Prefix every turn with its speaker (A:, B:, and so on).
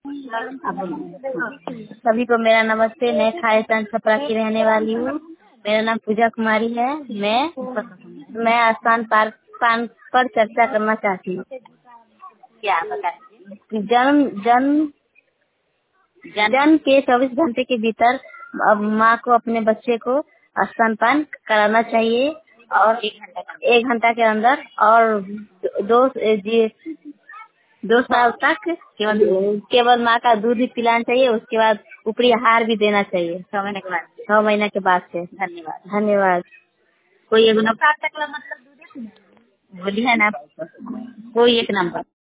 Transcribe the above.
A: सभी को मेरा नमस्ते। मैं खालिस्तान छपरा की रहने वाली हूँ। मेरा नाम पूजा कुमारी है। मैं आस्थान पान पर चर्चा करना चाहती हूँ। क्या बता? जन्म के 24 घंटे के भीतर अब माँ को अपने बच्चे को स्तनपान कराना चाहिए और 1 घंटा के अंदर, और दो 2 साल तक केवल माँ का दूध ही पिलाना चाहिए। उसके बाद ऊपरी आहार भी देना चाहिए 6 महीने के बाद से। धन्यवाद। कोई एक नंबर तक मतलब बोली है ना, कोई एक नंबर।